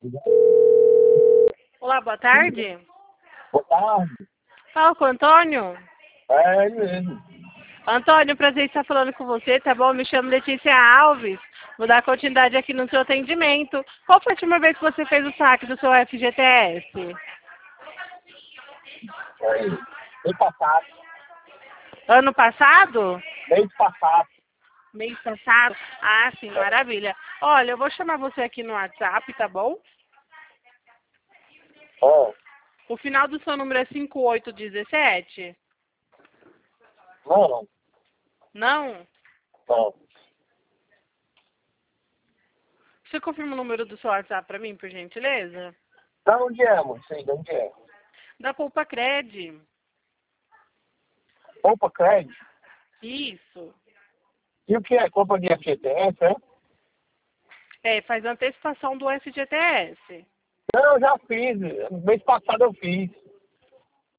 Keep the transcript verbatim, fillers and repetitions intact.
Olá, boa tarde. Boa tarde. Fala com o Antônio. É ele mesmo. Antônio, prazer em estar falando com você, tá bom? Me chamo Letícia Alves. Vou dar continuidade aqui no seu atendimento. Qual foi a última vez que você fez o saque do seu F G T S? Foi mês passado. Ano passado? Mês passado. Mês passado? Ah, sim, maravilha. Olha, eu vou chamar você aqui no WhatsApp, tá bom? Ó, O final do seu número é cinco oito um sete? não, não. Não? Não. Você confirma o número do seu WhatsApp pra mim, por gentileza? Da onde é, amor? Sei, de onde é? Da Poupa Cred. Opa, crédito. Isso. E o que é? Compra de F G T S, é? É, faz antecipação do F G T S. Não, eu já fiz. Mês passado eu fiz.